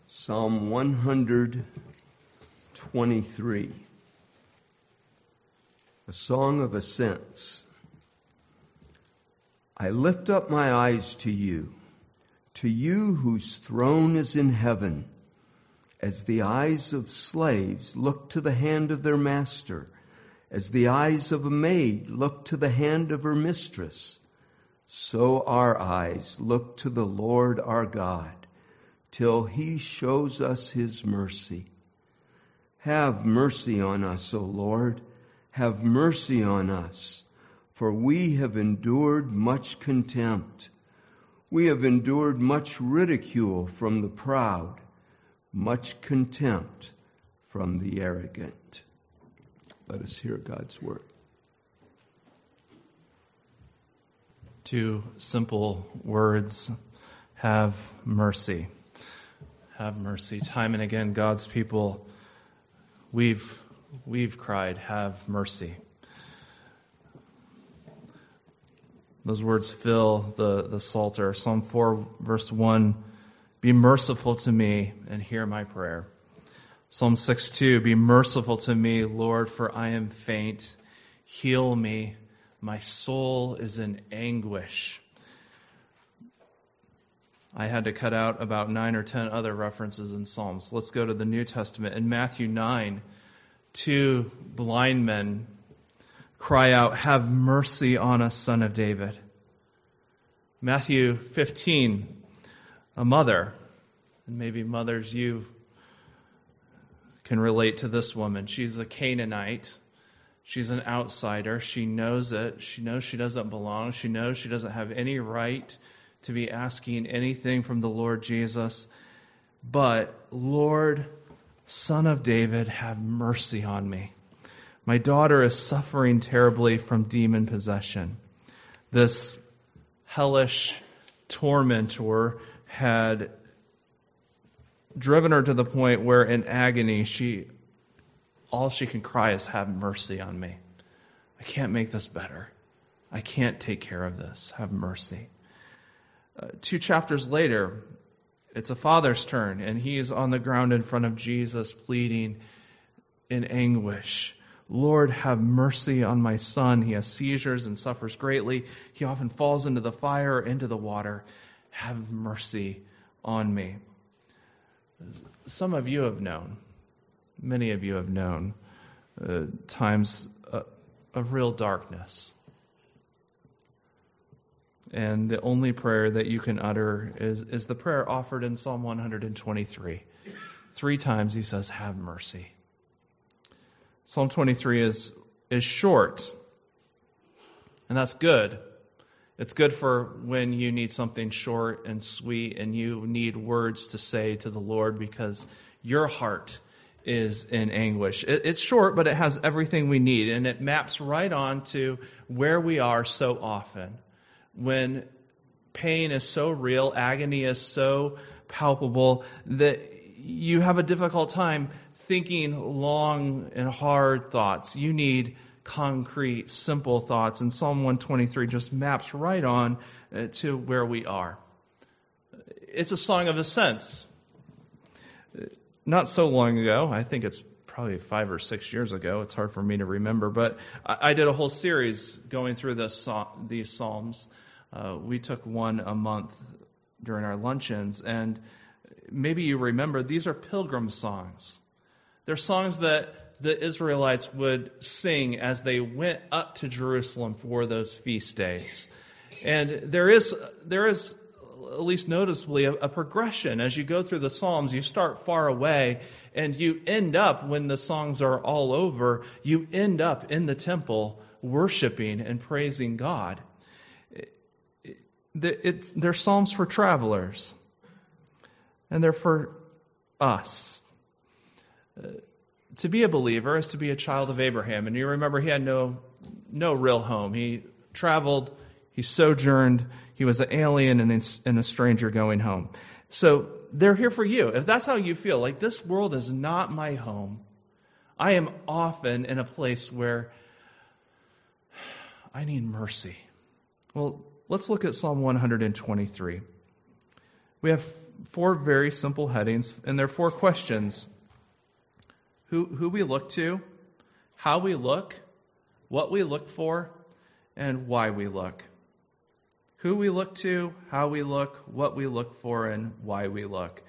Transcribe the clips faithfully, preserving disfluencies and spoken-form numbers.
Psalm one hundred twenty-three, a song of ascents. I lift up my eyes to you, to you whose throne is in heaven, as the eyes of slaves look to the hand of their master, as the eyes of a maid look to the hand of her mistress, so our eyes look to the Lord our God, till he shows us his mercy. Have mercy on us, O Lord, have mercy on us, for we have endured much contempt. We have endured much ridicule from the proud, much contempt from the arrogant. Let us hear God's word. Two simple words: have mercy. Have mercy. Time and again, God's people, we've we've cried, have mercy. Those words fill the, the Psalter. Psalm four, verse one, be merciful to me and hear my prayer. Psalm six, two, be merciful to me, Lord, for I am faint. Heal me. My soul is in anguish. I had to cut out about nine or ten other references in Psalms. Let's go to the New Testament. In Matthew nine, two blind men cry out, have mercy on us, Son of David. Matthew fifteen, a mother, and maybe mothers, you can relate to this woman. She's a Canaanite. She's an outsider. She knows it. She knows she doesn't belong. She knows she doesn't have any right to be asking anything from the Lord Jesus. But, Lord, Son of David, have mercy on me. My daughter is suffering terribly from demon possession. This hellish tormentor had driven her to the point where in agony, she all she can cry is, have mercy on me. I can't make this better. I can't take care of this. Have mercy. Uh, two chapters later, it's a father's turn, and he is on the ground in front of Jesus, pleading in anguish. Lord, have mercy on my son. He has seizures and suffers greatly. He often falls into the fire or into the water. Have mercy on me. Some of you have known, many of you have known, uh, times uh, of real darkness. And the only prayer that you can utter is, is the prayer offered in Psalm one hundred twenty-three. Three times he says, have mercy. Psalm twenty-three is, is short. And that's good. It's good for when you need something short and sweet and you need words to say to the Lord because your heart is in anguish. It, it's short, but it has everything we need. And it maps right on to where we are so often. When pain is so real, agony is so palpable that you have a difficult time thinking long and hard thoughts. You need concrete, simple thoughts. And Psalm one twenty-three just maps right on to where we are. It's a song of ascents. Not so long ago, I think it's probably five or six years ago. It's hard for me to remember, but I did a whole series going through this, these Psalms. Uh, we took one a month during our luncheons, and maybe you remember, these are pilgrim songs. They're songs that the Israelites would sing as they went up to Jerusalem for those feast days. And there is, there is at least noticeably a, a progression. As you go through the Psalms, you start far away, and you end up, when the songs are all over, you end up in the temple worshiping and praising God. It's, they're psalms for travelers, and they're for us. Uh, to be a believer is to be a child of Abraham. And you remember, he had no no real home. He traveled, he sojourned, he was an alien and, and a stranger going home. So they're here for you. If that's how you feel, like this world is not my home, I am often in a place where I need mercy. Well, let's look at Psalm one hundred twenty-three. We have four very simple headings, and they're four questions. Who, who we look to, how we look, what we look for, and why we look. Who we look to, how we look, what we look for, and why we look.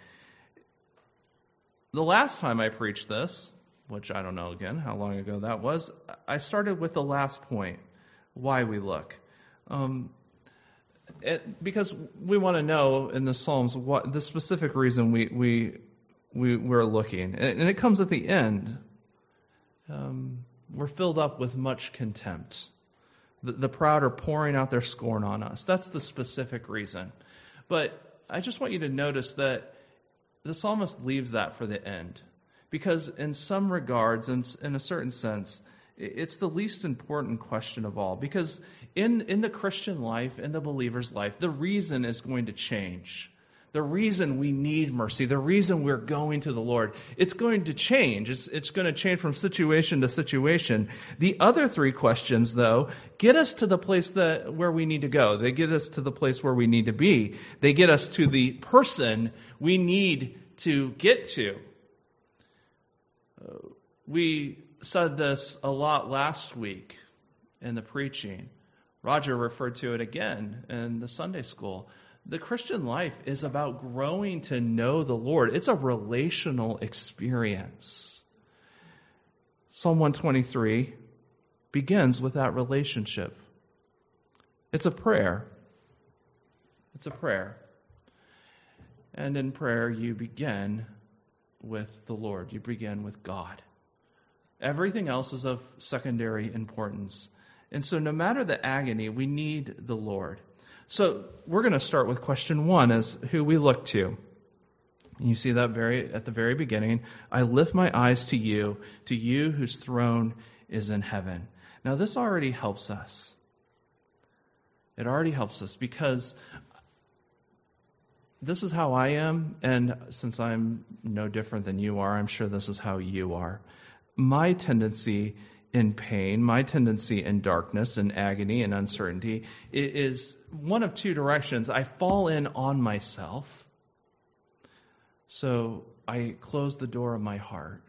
The last time I preached this, which I don't know again how long ago that was, I started with the last point, why we look. Um, it, because we want to know in the Psalms what the specific reason we, we, we, we're looking. And, and it comes at the end. Um, we're filled up with much contempt. The, the proud are pouring out their scorn on us. That's the specific reason. But I just want you to notice that the psalmist leaves that for the end. Because in some regards, in, in a certain sense, it's the least important question of all. Because in, in the Christian life, in the believer's life, the reason is going to change. The reason we need mercy, the reason we're going to the Lord, it's going to change. It's, it's going to change from situation to situation. The other three questions, though, get us to the place that where we need to go. They get us to the place where we need to be. They get us to the person we need to get to. Uh, we said this a lot last week in the preaching. Roger referred to it again in the Sunday school. The Christian life is about growing to know the Lord. It's a relational experience. Psalm one twenty-three begins with that relationship. It's a prayer. It's a prayer. And in prayer, you begin with the Lord. You begin with God. Everything else is of secondary importance. And so no matter the agony, we need the Lord. So we're going to start with question one, as who we look to. You see that very at the very beginning. I lift my eyes to you, to you whose throne is in heaven. Now this already helps us. It already helps us because this is how I am, and since I'm no different than you are, I'm sure this is how you are. My tendency in pain, my tendency in darkness and agony and uncertainty is one of two directions. I fall in on myself. So I close the door of my heart.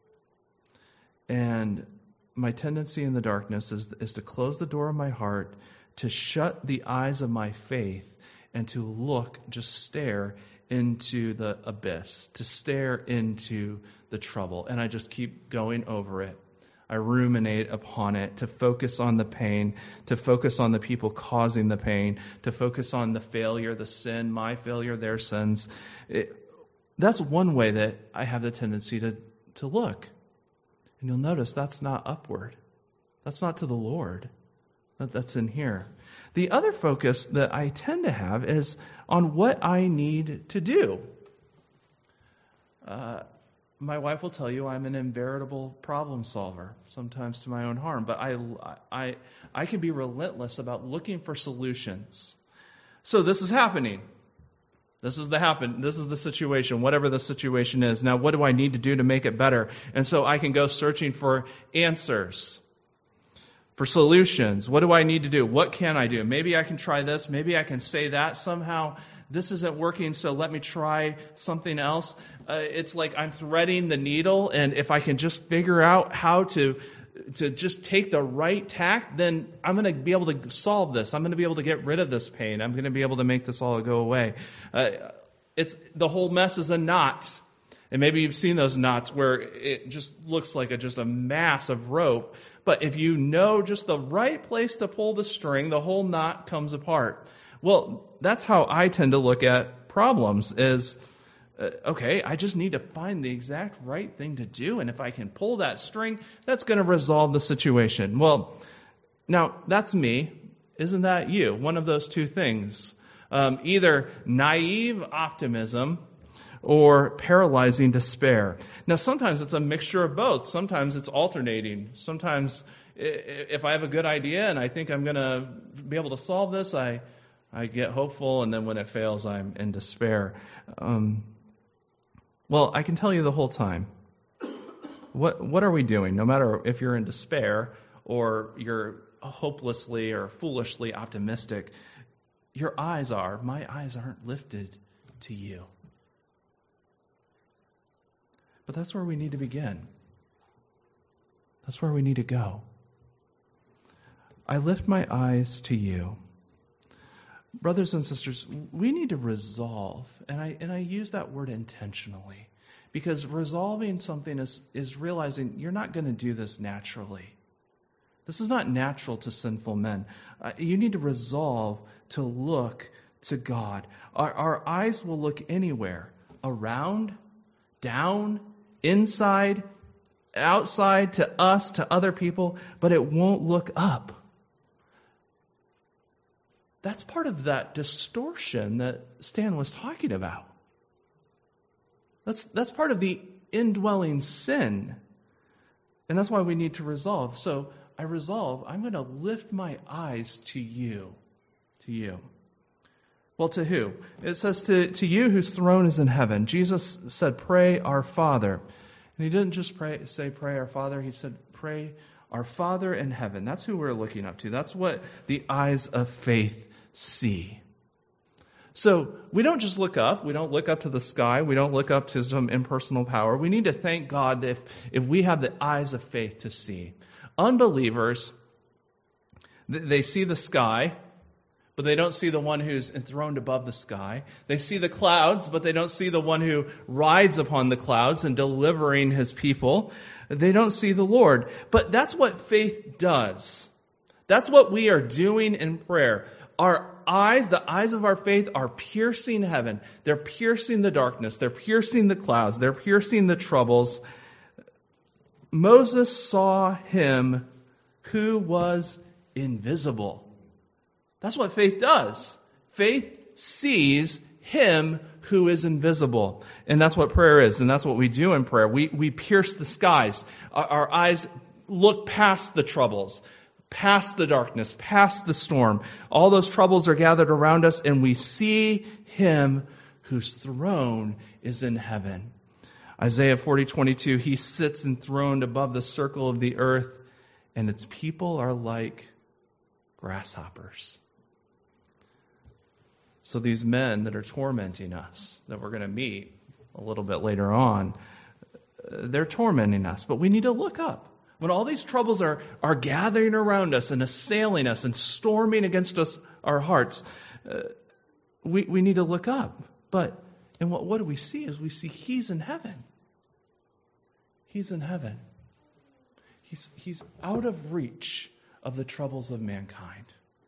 And my tendency in the darkness is, is to close the door of my heart, to shut the eyes of my faith, and to look, just stare into the abyss, to stare into the trouble. And I just keep going over it. I ruminate upon it, to focus on the pain, to focus on the people causing the pain, to focus on the failure, the sin, my failure, their sins. It, that's one way that I have the tendency to, to look. And you'll notice that's not upward. That's not to the Lord. That, that's in here. The other focus that I tend to have is on what I need to do. Uh, My wife will tell you I'm an inveritable problem solver, sometimes to my own harm. But I, I, I can be relentless about looking for solutions. So this is happening. This is the happen. This is the situation, whatever the situation is. Now, what do I need to do to make it better? And so I can go searching for answers, for solutions. What do I need to do? What can I do? Maybe I can try this. Maybe I can say that somehow. This isn't working, so let me try something else. Uh, it's like I'm threading the needle, and if I can just figure out how to to just take the right tack, then I'm going to be able to solve this. I'm going to be able to get rid of this pain. I'm going to be able to make this all go away. Uh, it's the whole mess is a knot. And maybe you've seen those knots where it just looks like a, just a mass of rope. But if you know just the right place to pull the string, the whole knot comes apart. Well, that's how I tend to look at problems is, uh, okay, I just need to find the exact right thing to do. And if I can pull that string, that's going to resolve the situation. Well, now that's me. Isn't that you? One of those two things. Um, either naive optimism or paralyzing despair. Now, sometimes it's a mixture of both. Sometimes it's alternating. Sometimes if I have a good idea and I think I'm going to be able to solve this, I I get hopeful, and then when it fails, I'm in despair. Um, well, I can tell you the whole time. What what are we doing? No matter if you're in despair or you're hopelessly or foolishly optimistic, your eyes are, my eyes aren't lifted to you. But that's where we need to begin. That's where we need to go. I lift my eyes to you. Brothers and sisters, we need to resolve, and I and I use that word intentionally, because resolving something is, is realizing you're not going to do this naturally. This is not natural to sinful men. Uh, you need to resolve to look to God. Our, our eyes will look anywhere, around, down, inside, outside, to us, to other people, but it won't look up. That's part of that distortion that Stan was talking about. That's, that's part of the indwelling sin. And that's why we need to resolve. So I resolve, I'm going to lift my eyes to you. To you. Well, to who? It says to, to you whose throne is in heaven. Jesus said, pray our Father. And he didn't just pray, say, pray our Father. He said, pray our Father in heaven. That's who we're looking up to. That's what the eyes of faith see. So we don't just look up. We don't look up to the sky. We don't look up to some impersonal power. We need to thank God if, if we have the eyes of faith to see. Unbelievers, they see the sky, but they don't see the one who's enthroned above the sky. They see the clouds, but they don't see the one who rides upon the clouds and delivering his people. They don't see the Lord. But that's what faith does. That's what we are doing in prayer. Our eyes, the eyes of our faith are piercing heaven. They're piercing the darkness. They're piercing the clouds. They're piercing the troubles. Moses saw him who was invisible. That's what faith does. Faith sees him who is invisible. And that's what prayer is. And that's what we do in prayer. We, we pierce the skies. Our, our eyes look past the troubles, past the darkness, past the storm. All those troubles are gathered around us, and we see him whose throne is in heaven. Isaiah forty twenty-two, he sits enthroned above the circle of the earth, and its people are like grasshoppers. So these men that are tormenting us, that we're going to meet a little bit later on, they're tormenting us, but we need to look up. When all these troubles are, are gathering around us and assailing us and storming against us, our hearts, uh, we, we need to look up. But, and what, what do we see is we see he's in heaven. He's in heaven. He's, he's out of reach of the troubles of mankind.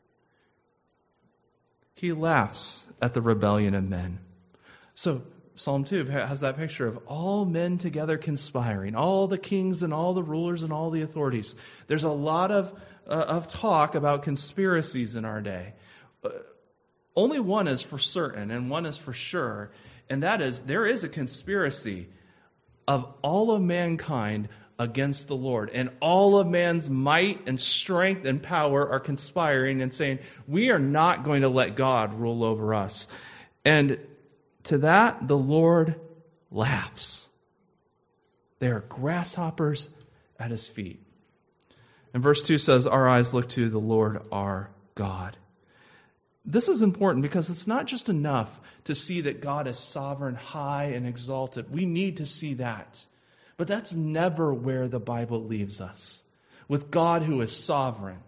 He laughs at the rebellion of men. So Psalm two has that picture of all men together conspiring, all the kings and all the rulers and all the authorities. There's a lot of uh, of talk about conspiracies in our day. Uh, only one is for certain and one is for sure, and that is there is a conspiracy of all of mankind against the Lord. And all of man's might and strength and power are conspiring and saying, we are not going to let God rule over us. And to that, the Lord laughs. They are grasshoppers at his feet. And verse two says, our eyes look to the Lord our God. This is important because it's not just enough to see that God is sovereign, high, and exalted. We need to see that. But that's never where the Bible leaves us. With God who is sovereign.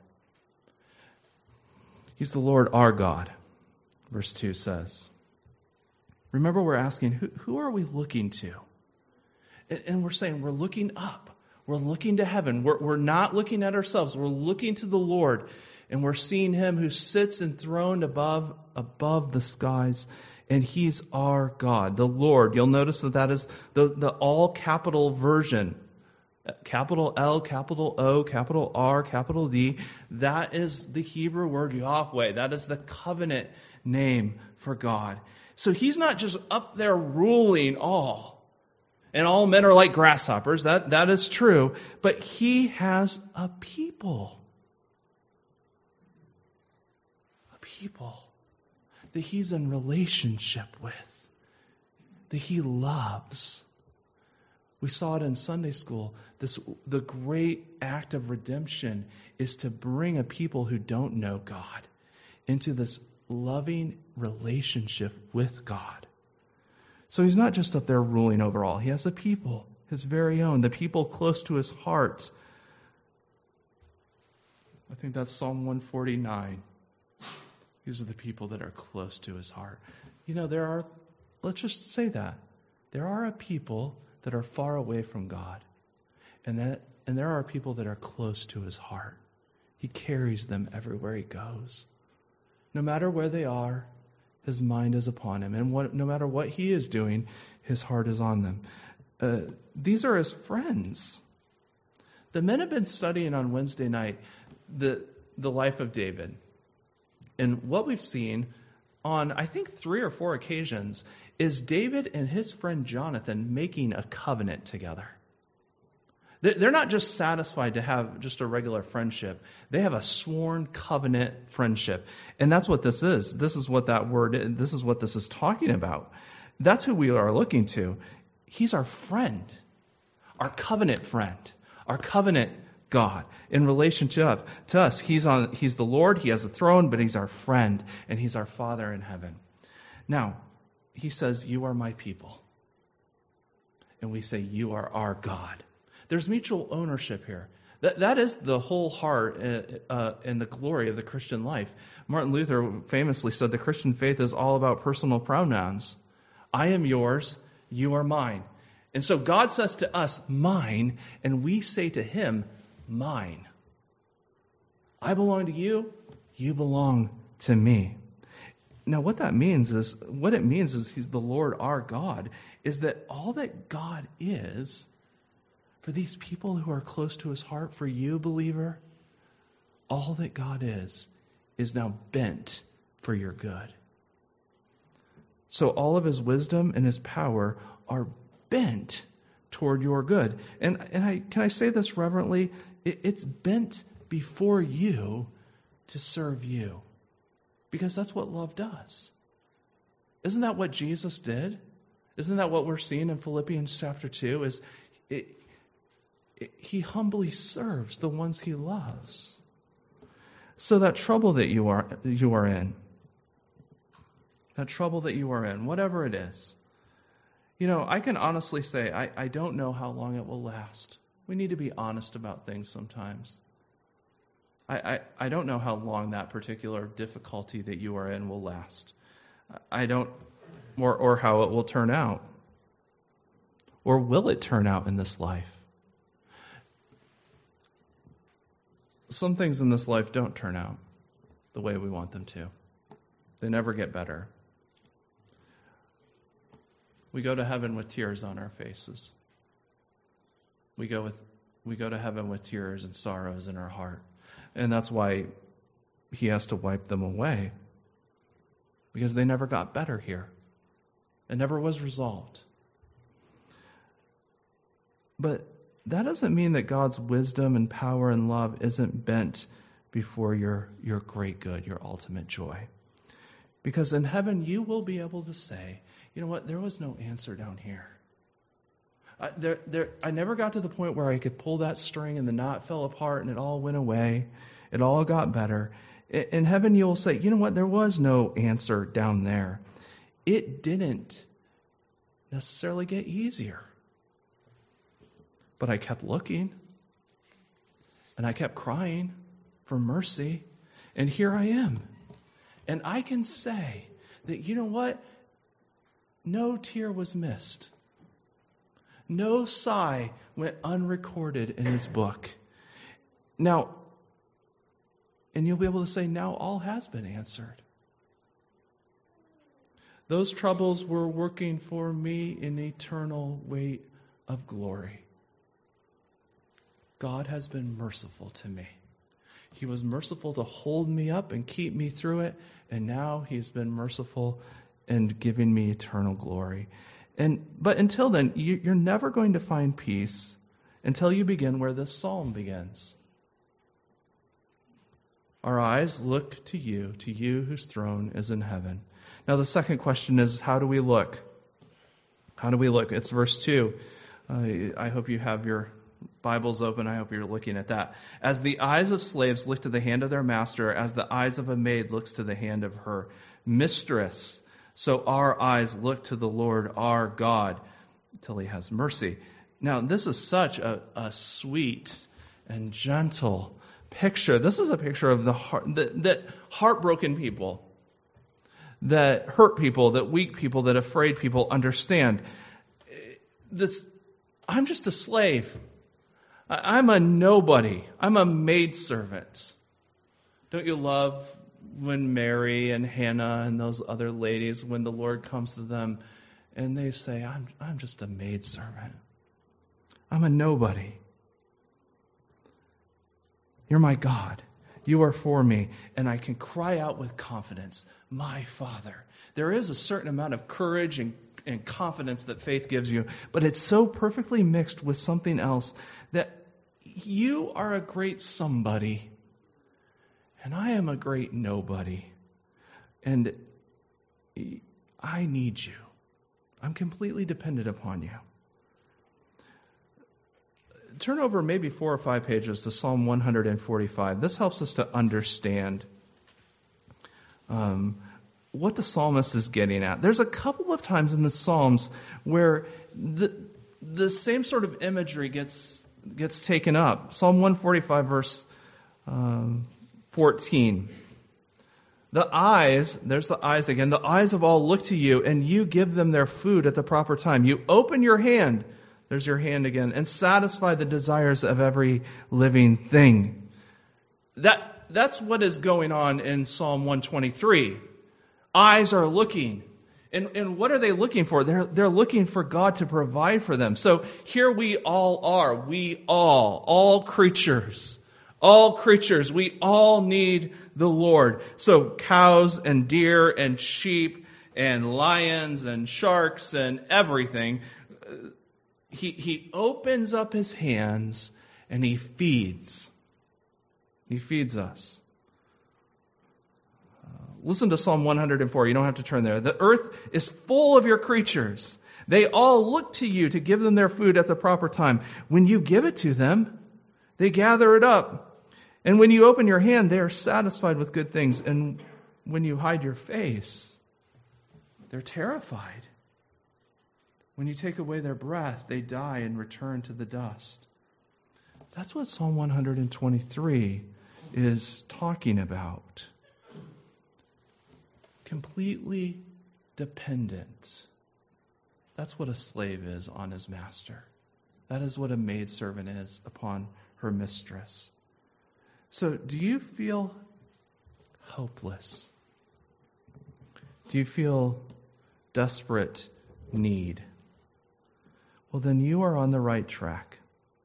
He's the Lord our God, verse two says. Remember, we're asking, who, who are we looking to? And, and we're saying, we're looking up. We're looking to heaven. We're, we're not looking at ourselves. We're looking to the Lord. And we're seeing him who sits enthroned above, above the skies. And he's our God, the Lord. You'll notice that that is the, the all-capital version. Capital L, capital O, capital R, capital D. That is the Hebrew word Yahweh. That is the covenant name for God. So he's not just up there ruling all. And all men are like grasshoppers. That, that is true. But he has a people. A people that he's in relationship with. That he loves. We saw it in Sunday school. This, the great act of redemption is to bring a people who don't know God into this loving relationship with God. So he's not just up there ruling over all. He has a people, his very own, the people close to his heart. I think that's Psalm one forty-nine. These are the people that are close to his heart. You know, there are, let's just say that, there are a people that are far away from God. And that, and there are people that are close to his heart. He carries them everywhere he goes. No matter where they are, his mind is upon him. And what, no matter what he is doing, his heart is on them. Uh, these are his friends. The men have been studying on Wednesday night the, the life of David. And what we've seen on, I think, three or four occasions is David and his friend Jonathan making a covenant together. They're not just satisfied to have just a regular friendship. They have a sworn covenant friendship. And that's what this is. This is what that word is. This is what this is talking about. That's who we are looking to. He's our friend, our covenant friend, our covenant God in relation to us. He's on. He's the Lord. He has a throne, but he's our friend, and he's our Father in heaven. Now, he says, "You are my people," and we say, "You are our God." There's mutual ownership here. That, that is the whole heart uh, uh, and the glory of the Christian life. Martin Luther famously said the Christian faith is all about personal pronouns. I am yours, you are mine. And so God says to us, mine, and we say to him, mine. I belong to you, you belong to me. Now what that means is, what it means is he's the Lord our God, is that all that God is, for these people who are close to his heart, for you, believer, all that God is, is now bent for your good. So all of his wisdom and his power are bent toward your good. And, and I, can I say this reverently? It, it's bent before you to serve you. Because that's what love does. Isn't that what Jesus did? Isn't that what we're seeing in Philippians chapter two? Is it, He humbly serves the ones he loves. So that trouble that you are you are in, that trouble that you are in, whatever it is, you know, I can honestly say, I, I don't know how long it will last. We need to be honest about things sometimes. I, I, I don't know how long that particular difficulty that you are in will last. I don't, or, or how it will turn out. Or will it turn out in this life? Some things in this life don't turn out the way we want them to. They never get better. We go to heaven with tears on our faces. We go with we go to heaven with tears and sorrows in our heart. And that's why he has to wipe them away. Because they never got better here. It never was resolved. But that doesn't mean that God's wisdom and power and love isn't bent before your, your great good, your ultimate joy. Because in heaven, you will be able to say, you know what, there was no answer down here. I, there, there, I never got to the point where I could pull that string and the knot fell apart and it all went away. It all got better. In, in heaven, you'll say, you know what, there was no answer down there. It didn't necessarily get easier. But I kept looking, and I kept crying for mercy, and here I am. And I can say that, you know what? No tear was missed. No sigh went unrecorded in his book. Now, and you'll be able to say, now all has been answered. Those troubles were working for me in eternal weight of glory. God has been merciful to me. He was merciful to hold me up and keep me through it, and now he's been merciful and giving me eternal glory. And but until then, you, you're never going to find peace until you begin where this psalm begins. Our eyes look to you, to you whose throne is in heaven. Now the second question is, how do we look? How do we look? It's verse two. Uh, I hope you have your Bible's open. I hope you're looking at that. As the eyes of slaves look to the hand of their master, as the eyes of a maid looks to the hand of her mistress, so our eyes look to the Lord our God till he has mercy. Now, this is such a, a sweet and gentle picture. This is a picture of the heart, that, that heartbroken people, that hurt people, that weak people, that afraid people understand. This, I'm just a slave. I'm a nobody. I'm a maidservant. Don't you love when Mary and Hannah and those other ladies, when the Lord comes to them and they say, I'm, I'm just a maidservant. I'm a nobody. You're my God. You are for me. And I can cry out with confidence, my Father. There is a certain amount of courage and, and confidence that faith gives you, but it's so perfectly mixed with something else that you are a great somebody, and I am a great nobody. And I need you. I'm completely dependent upon you. Turn over maybe four or five pages to Psalm one forty-five. This helps us to understand um, what the psalmist is getting at. There's a couple of times in the Psalms where the the same sort of imagery gets gets taken up. Psalm one forty-five, verse um, fourteen. The eyes, there's the eyes again, the eyes of all look to you, and you give them their food at the proper time. You open your hand, there's your hand again, and satisfy the desires of every living thing. That That's what is going on in Psalm one twenty-three. Eyes are looking. And, and what are they looking for? They're, they're looking for God to provide for them. So here we all are. We all, all creatures, all creatures, we all need the Lord. So cows and deer and sheep and lions and sharks and everything. He, he opens up his hands and he feeds. He feeds us. Listen to Psalm one oh four. You don't have to turn there. The earth is full of your creatures. They all look to you to give them their food at the proper time. When you give it to them, they gather it up. And when you open your hand, they are satisfied with good things. And when you hide your face, they're terrified. When you take away their breath, they die and return to the dust. That's what Psalm one twenty-three is talking about. Completely dependent. That's what a slave is on his master. That is what a maidservant is upon her mistress. So, do you feel helpless? Do you feel desperate need? Well, then you are on the right track.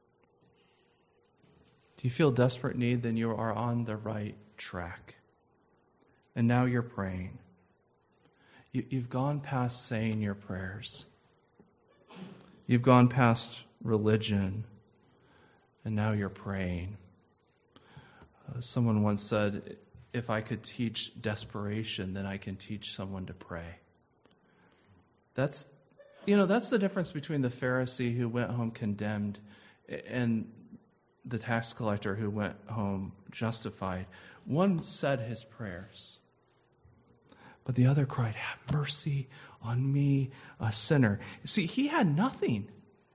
Do you feel desperate need? Then you are on the right track. And now you're praying. You, you've gone past saying your prayers. You've gone past religion. And now you're praying. Uh, someone once said, if I could teach desperation, then I can teach someone to pray. That's, you know, that's the difference between the Pharisee who went home condemned and the tax collector who went home justified. One said his prayers, but the other cried, have mercy on me, a sinner. See, he had nothing.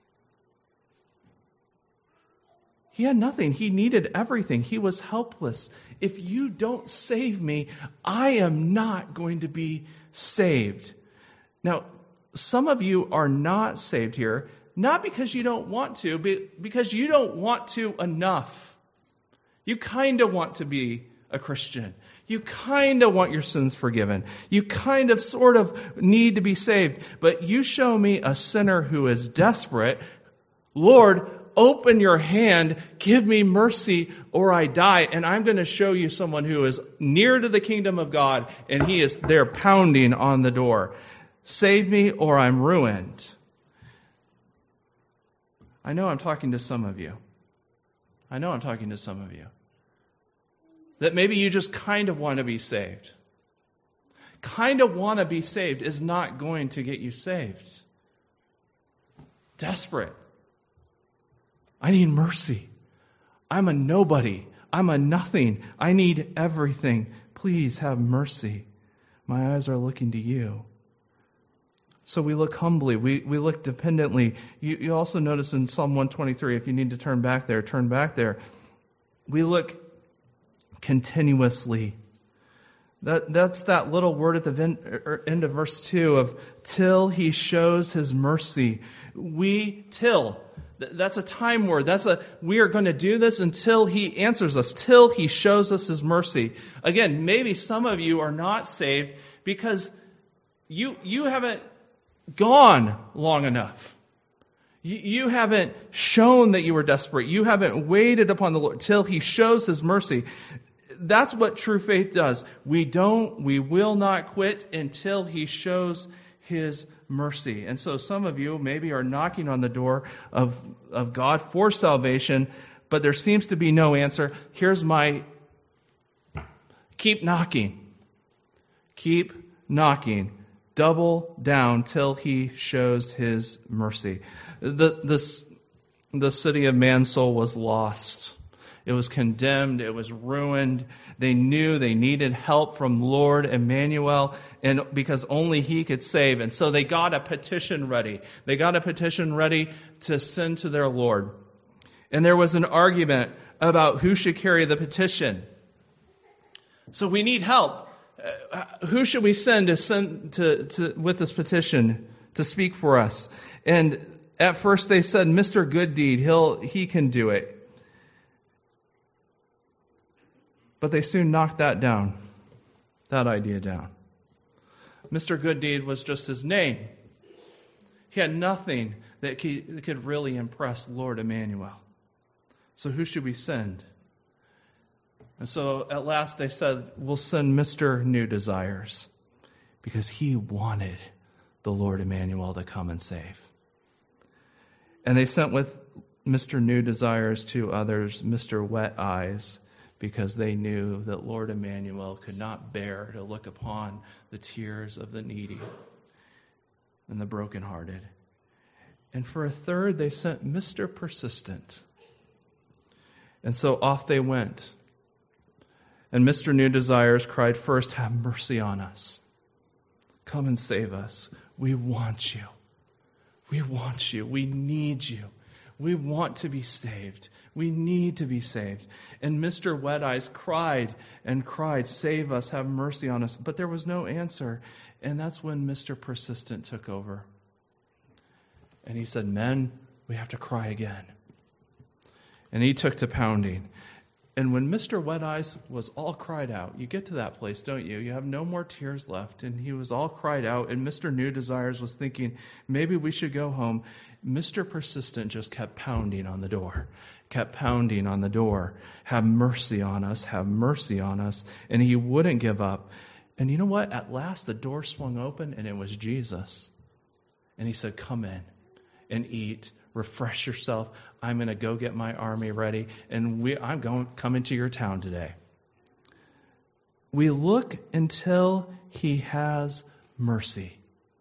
He had nothing. He needed everything. He was helpless. If you don't save me, I am not going to be saved. Now, some of you are not saved here, not because you don't want to, but because you don't want to enough. You kind of want to be a Christian. You kind of want your sins forgiven. You kind of sort of need to be saved. But you show me a sinner who is desperate. Lord, open your hand, give me mercy, or I die. And I'm going to show you someone who is near to the kingdom of God, and he is there pounding on the door. Save me, or I'm ruined. I know I'm talking to some of you. I know I'm talking to some of you. That maybe you just kind of want to be saved. Kind of want to be saved is not going to get you saved. Desperate. I need mercy. I'm a nobody. I'm a nothing. I need everything. Please have mercy. My eyes are looking to you. So we look humbly. We, we look dependently. You, you also notice in Psalm one twenty-three, if you need to turn back there, turn back there. We look continuously. That, that's that little word at the end of verse two of till he shows his mercy. We, till. That's a time word. That's a, we are going to do this until he answers us, till he shows us his mercy. Again, maybe some of you are not saved because you, you haven't gone long enough. You, you haven't shown that you were desperate. You haven't waited upon the Lord till he shows his mercy. That's what true faith does. We don't, we will not quit until he shows his mercy. And so some of you maybe are knocking on the door of, of God for salvation, but there seems to be no answer. Here's my, keep knocking. Keep knocking. Double down till he shows his mercy. The, the, the city of Mansoul was lost. It was condemned. It was ruined. They knew they needed help from Lord Emmanuel, and because only he could save. And so they got a petition ready. They got a petition ready to send to their Lord. And there was an argument about who should carry the petition. So we need help. Uh, who should we send to send to, to with this petition to speak for us? And at first they said, Mister Gooddeed, he'll he can do it. But they soon knocked that down, that idea down. Mister Gooddeed was just his name. He had nothing that could really impress Lord Emmanuel. So who should we send? And so at last they said, we'll send Mister New Desires, because he wanted the Lord Emmanuel to come and save. And they sent with Mister New Desires to others, Mister Wet Eyes, because they knew that Lord Emmanuel could not bear to look upon the tears of the needy and the brokenhearted. And for a third, they sent Mister Persistent. And so off they went. And Mister New Desires cried first, have mercy on us. Come and save us. We want you. We want you. We need you. We want to be saved. We need to be saved. And Mister Wet Eyes cried and cried, save us, have mercy on us. But there was no answer. And that's when Mister Persistent took over. And he said, men, we have to cry again. And he took to pounding. And when Mister Wet Eyes was all cried out, you get to that place, don't you? You have no more tears left. And he was all cried out. And Mister New Desires was thinking, maybe we should go home. Mister Persistent just kept pounding on the door, kept pounding on the door. Have mercy on us, have mercy on us. And he wouldn't give up. And you know what? At last the door swung open and it was Jesus. And he said, come in and eat. Refresh yourself. I'm going to go get my army ready, and we, I'm going coming to your town today. We look until he has mercy.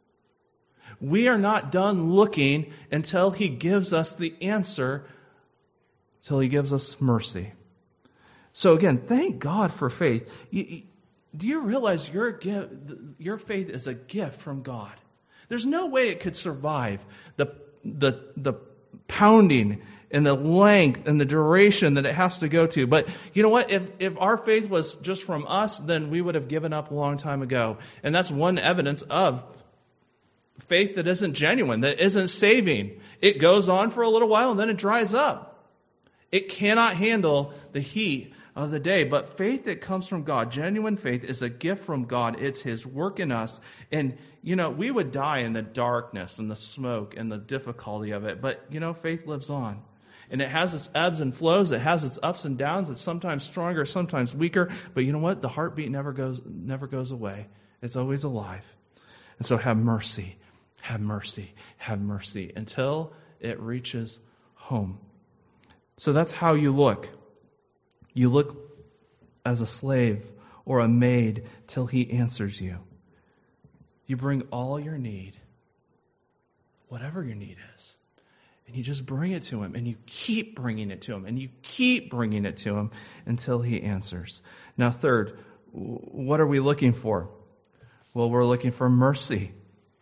We are not done looking until he gives us the answer, until he gives us mercy. So again, thank God for faith. You, you, do you realize your gift, your faith is a gift from God? There's no way it could survive the the the pounding and the length and the duration that it has to go to. But you know what? If if our faith was just from us, then we would have given up a long time ago. And that's one evidence of faith that isn't genuine, that isn't saving. It goes on for a little while and then it dries up. It cannot handle the heat of the day. But faith that comes from God, genuine faith, is a gift from God. It's his work in us. And, you know, we would die in the darkness and the smoke and the difficulty of it. But, you know, faith lives on. And it has its ebbs and flows. It has its ups and downs. It's sometimes stronger, sometimes weaker. But you know what? The heartbeat never goes, never goes away. It's always alive. And so have mercy, have mercy, have mercy until it reaches home. So that's how you look. You look as a slave or a maid till he answers you. You bring all your need, whatever your need is, and you just bring it to him, and you keep bringing it to him, and you keep bringing it to him until he answers. Now, third, what are we looking for? Well, we're looking for mercy.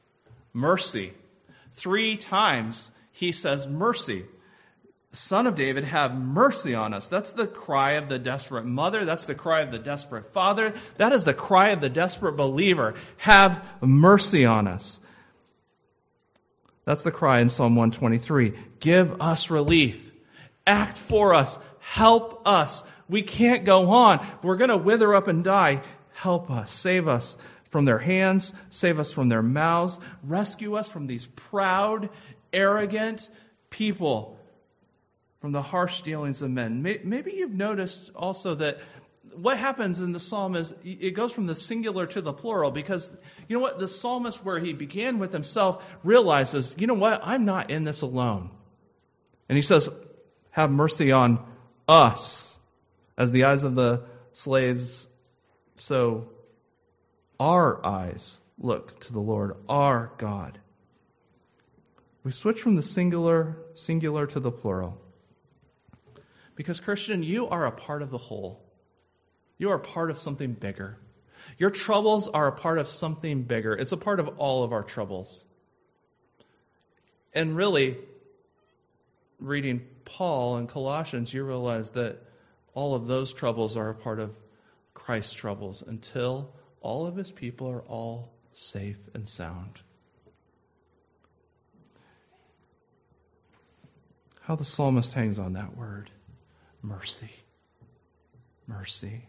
mercy. Three times he says mercy. Son of David, have mercy on us. That's the cry of the desperate mother. That's the cry of the desperate father. That is the cry of the desperate believer. Have mercy on us. That's the cry in Psalm one twenty-three. Give us relief. Act for us. Help us. We can't go on. We're going to wither up and die. Help us. Save us from their hands. Save us from their mouths. Rescue us from these proud, arrogant people, from the harsh dealings of men. Maybe you've noticed also that what happens in the psalm is it goes from the singular to the plural, because you know what? The psalmist, where he began with himself, realizes, you know what? I'm not in this alone. And he says, have mercy on us. As the eyes of the slaves, so our eyes look to the Lord, our God. We switch from the singular, singular to the plural. Because, Christian, you are a part of the whole. You are a part of something bigger. Your troubles are a part of something bigger. It's a part of all of our troubles. And really, reading Paul in Colossians, you realize that all of those troubles are a part of Christ's troubles until all of his people are all safe and sound. How the psalmist hangs on that word. Mercy. Mercy.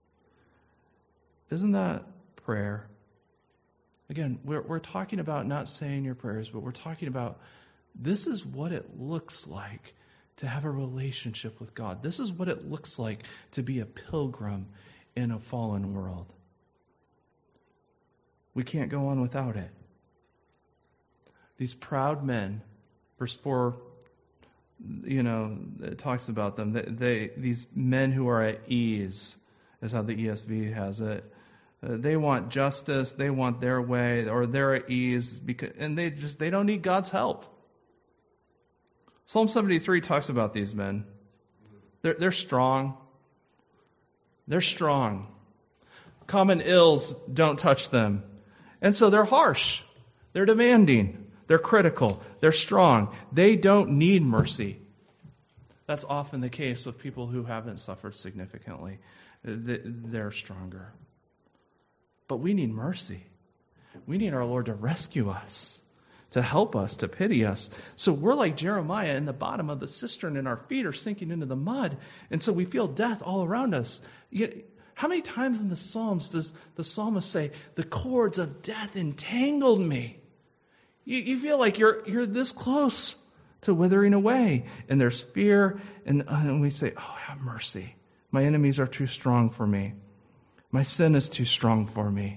Isn't that prayer? Again, we're, we're talking about not saying your prayers, but we're talking about this is what it looks like to have a relationship with God. This is what it looks like to be a pilgrim in a fallen world. We can't go on without it. These proud men, verse four, you know, it talks about them. They, they these men who are at ease, is how the E S V has it. Uh, they want justice. They want their way, or they're at ease, because, and they just they don't need God's help. Psalm seventy-three talks about these men. They're, they're strong. They're strong. Common ills don't touch them. And so they're harsh. They're demanding. They're critical. They're strong. They don't need mercy. That's often the case with people who haven't suffered significantly. They're stronger. But we need mercy. We need our Lord to rescue us, to help us, to pity us. So we're like Jeremiah in the bottom of the cistern, and our feet are sinking into the mud. And so we feel death all around us. How many times in the Psalms does the psalmist say, the cords of death entangled me? You, you feel like you're you're this close to withering away. And there's fear, and, and we say, oh, have mercy. My enemies are too strong for me. My sin is too strong for me.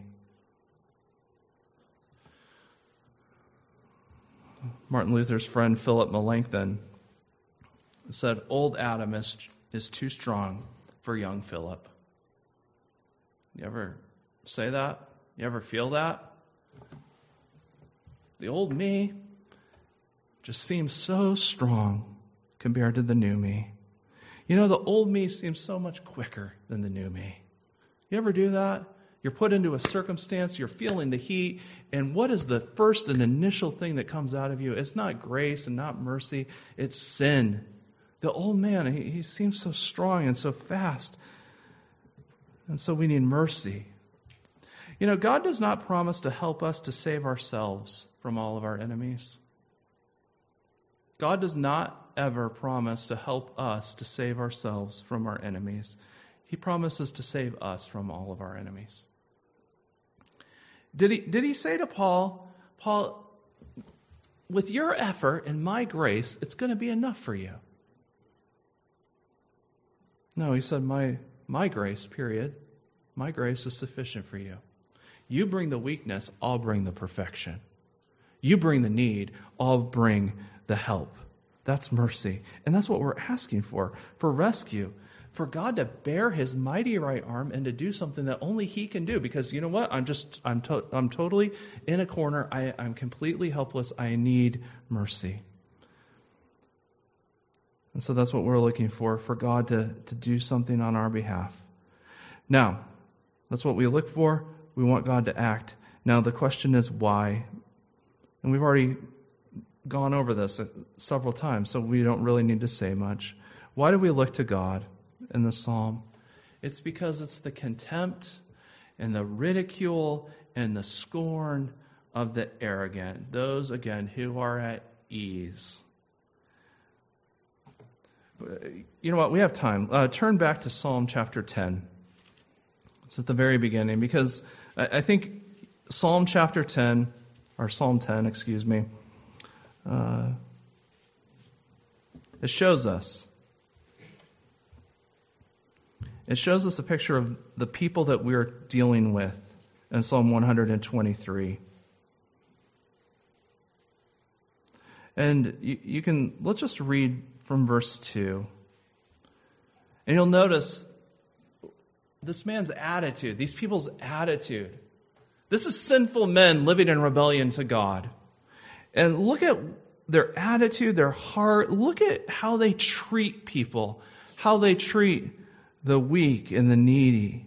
Martin Luther's friend Philip Melanchthon said, old Adam is, is too strong for young Philip. You ever say that? You ever feel that? The old me just seems so strong compared to the new me. You know, the old me seems so much quicker than the new me. You ever do that? You're put into a circumstance, you're feeling the heat, and what is the first and initial thing that comes out of you? It's not grace and not mercy, it's sin. The old man, he, he seems so strong and so fast. And so we need mercy. You know, God does not promise to help us to save ourselves from all of our enemies. God does not ever promise to help us to save ourselves from our enemies. He promises to save us from all of our enemies. Did he, did he say to Paul, Paul, with your effort and my grace, it's going to be enough for you? No, he said, my, my grace, period. My grace is sufficient for you. You bring the weakness, I'll bring the perfection. You bring the need, I'll bring the help. That's mercy. And that's what we're asking for, for rescue. For God to bear his mighty right arm and to do something that only he can do. Because you know what? I'm just, I'm to, I'm totally in a corner. I, I'm completely helpless. I need mercy. And so that's what we're looking for, for God to, to do something on our behalf. Now, that's what we look for. We want God to act. Now the question is why? And we've already gone over this several times, so we don't really need to say much. Why do we look to God in the psalm? It's because it's the contempt and the ridicule and the scorn of the arrogant. Those, again, who are at ease. You know what? We have time. Uh, turn back to Psalm chapter ten. It's at the very beginning, because I think Psalm chapter ten, or Psalm ten, excuse me, uh, it shows us. It shows us a picture of the people that we're dealing with in Psalm one twenty-three. And you, you can, let's just read from verse two. And you'll notice this man's attitude, these people's attitude. This is sinful men living in rebellion to God. And look at their attitude, their heart. Look at how they treat people, how they treat the weak and the needy.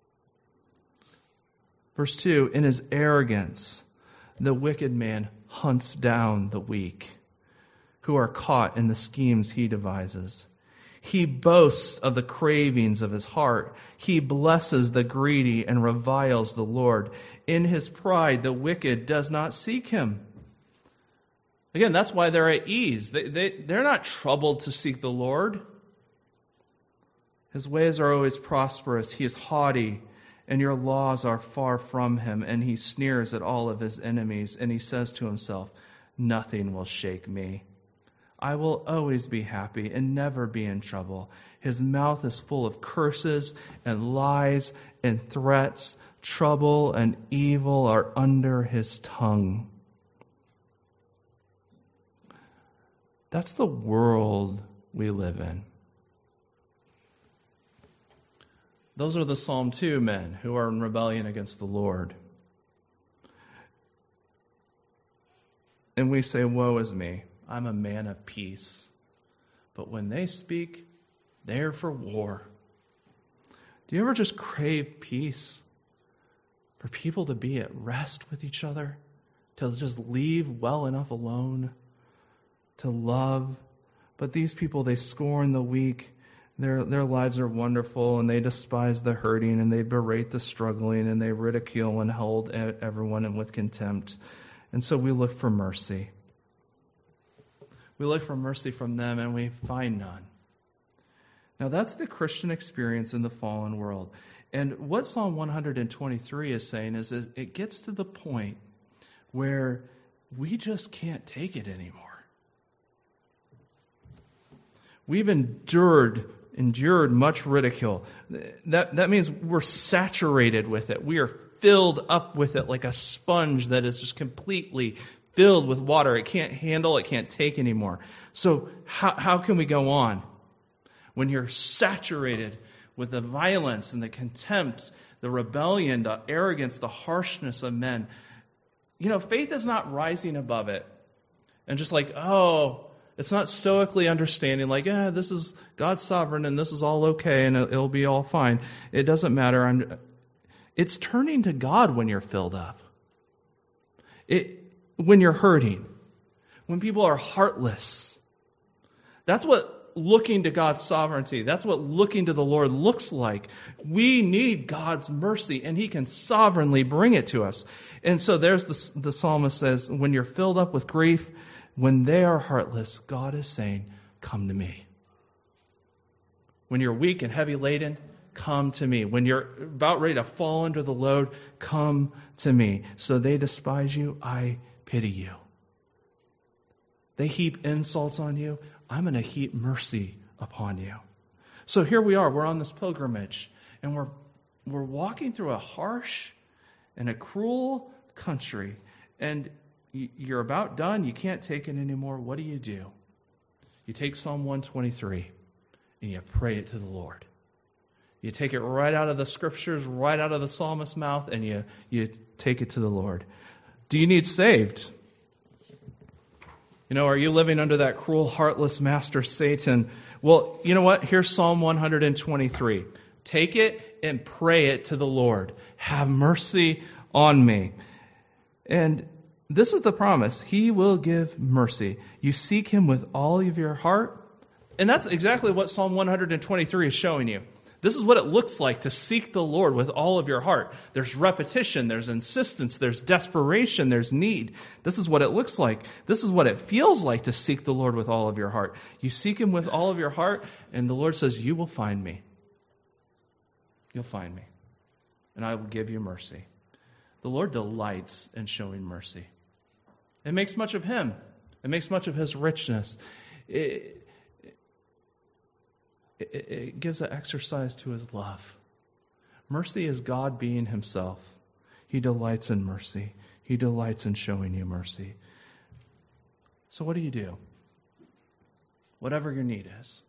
Verse two, in his arrogance, the wicked man hunts down the weak, who are caught in the schemes he devises. He boasts of the cravings of his heart. He blesses the greedy and reviles the Lord. In his pride, the wicked does not seek him. Again, that's why they're at ease. They, they, they're not troubled to seek the Lord. His ways are always prosperous. He is haughty, and your laws are far from him. And he sneers at all of his enemies, and he says to himself, nothing will shake me. I will always be happy and never be in trouble. His mouth is full of curses and lies and threats. Trouble and evil are under his tongue. That's the world we live in. Those are the Psalm two men who are in rebellion against the Lord. And we say, woe is me. I'm a man of peace. But when they speak, they're for war. Do you ever just crave peace? For people to be at rest with each other? To just leave well enough alone? To love? But these people, they scorn the weak. Their, their lives are wonderful, and they despise the hurting, and they berate the struggling, and they ridicule and hold everyone with contempt. And so we look for mercy. We look for mercy from them, and we find none. Now, that's the Christian experience in the fallen world. And what Psalm one twenty-three is saying is, is it gets to the point where we just can't take it anymore. We've endured endured much ridicule. That, that means we're saturated with it. We are filled up with it like a sponge that is just completely filled with water. It can't handle, it can't take anymore. So how, how can we go on? When you're saturated with the violence and the contempt, the rebellion, the arrogance, the harshness of men, you know, faith is not rising above it. And just like, oh, it's not stoically understanding like, yeah, this is God's sovereign and this is all okay and it'll be all fine. It doesn't matter. I'm, it's turning to God when you're filled up. It, when you're hurting, when people are heartless. That's what looking to God's sovereignty, that's what looking to the Lord looks like. We need God's mercy, and He can sovereignly bring it to us. And so there's the, the psalmist says, when you're filled up with grief, when they are heartless, God is saying, come to me. When you're weak and heavy laden, come to me. When you're about ready to fall under the load, come to me. So they despise you, I pity you. They heap insults on you, I'm going to heap mercy upon you. So here we are, we're on this pilgrimage, and we're we're walking through a harsh and a cruel country, and you're about done, you can't take it anymore. What do you do? You take Psalm one twenty-three and you pray it to the Lord. You take it right out of the scriptures, right out of the psalmist's mouth, and you, you take it to the Lord. Do you need saved? You know, are you living under that cruel, heartless master Satan? Well, you know what? Here's Psalm one twenty-three. Take it and pray it to the Lord. Have mercy on me. And This is the promise. He will give mercy. You seek him with all of your heart. And that's exactly what Psalm one twenty-three is showing you. This is what it looks like to seek the Lord with all of your heart. There's repetition, there's insistence, there's desperation, there's need. This is what it looks like. This is what it feels like to seek the Lord with all of your heart. You seek him with all of your heart, and the Lord says, you will find me. You'll find me, and I will give you mercy. The Lord delights in showing mercy. It makes much of him. It makes much of his richness. It, it, it gives an exercise to his love. Mercy is God being himself. He delights in mercy. He delights in showing you mercy. So what do you do? Whatever your need is.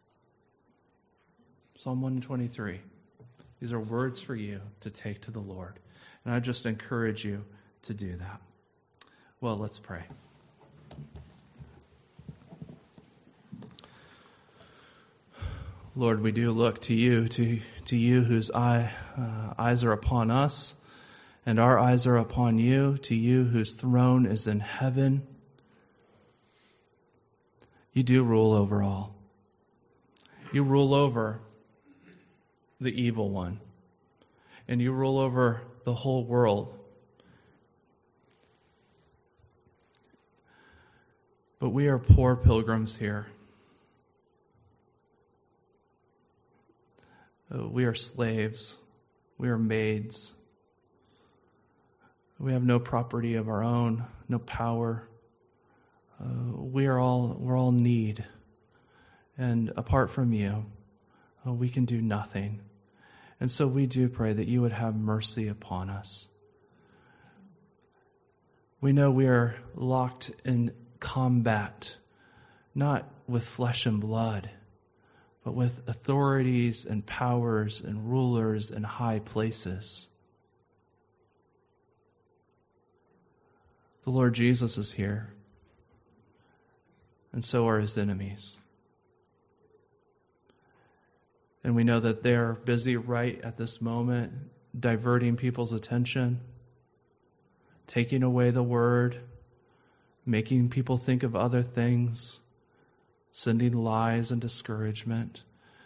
Psalm one twenty-three. These are words for you to take to the Lord. And I just encourage you to do that. Well, let's pray. Lord, we do look to you, to, to you whose eye, uh, eyes are upon us, and our eyes are upon you, to you whose throne is in heaven. You do rule over all. You rule over the evil one, and you rule over the whole world. But we are poor pilgrims here. Uh, we are slaves. We are maids. We have no property of our own, no power. Uh, we are all we're all need, and apart from you, uh, we can do nothing. And so we do pray that you would have mercy upon us. We know we are locked in combat, not with flesh and blood, but with authorities and powers and rulers and high places. The Lord Jesus is here, and so are his enemies. And we know that they're busy right at this moment, diverting people's attention, taking away the word, making people think of other things, sending lies and discouragement.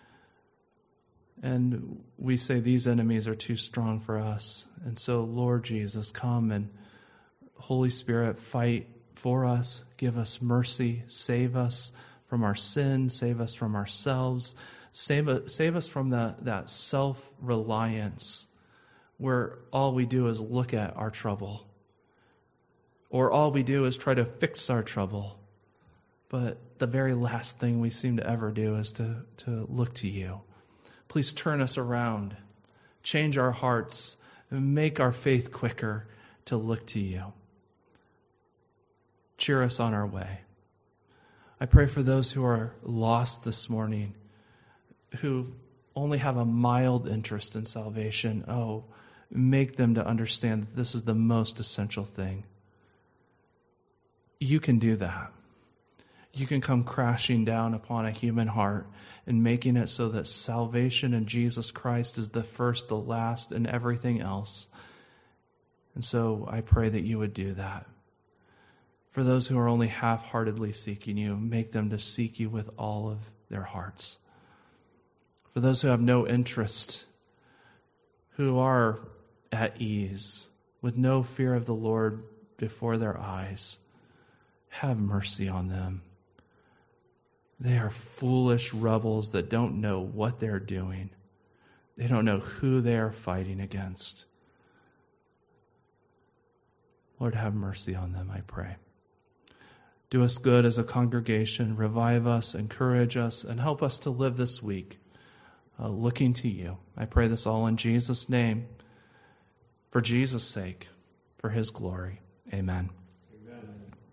And we say these enemies are too strong for us. And so, Lord Jesus, come and Holy Spirit, fight for us, give us mercy, save us from our sin, save us from ourselves, save, save us from the, that self-reliance where all we do is look at our trouble, or all we do is try to fix our trouble. But the very last thing we seem to ever do is to, to look to you. Please turn us around, change our hearts, and make our faith quicker to look to you. Cheer us on our way. I pray for those who are lost this morning, who only have a mild interest in salvation. Oh, make them to understand that this is the most essential thing. You can do that. You can come crashing down upon a human heart and making it so that salvation in Jesus Christ is the first, the last, and everything else. And so I pray that you would do that. For those who are only half-heartedly seeking you, make them to seek you with all of their hearts. For those who have no interest, who are at ease, with no fear of the Lord before their eyes, have mercy on them. They are foolish rebels that don't know what they're doing. They don't know who they are fighting against. Lord, have mercy on them, I pray. Do us good as a congregation. Revive us, encourage us, and help us to live this week uh, looking to you. I pray this all in Jesus' name, for Jesus' sake, for his glory. Amen.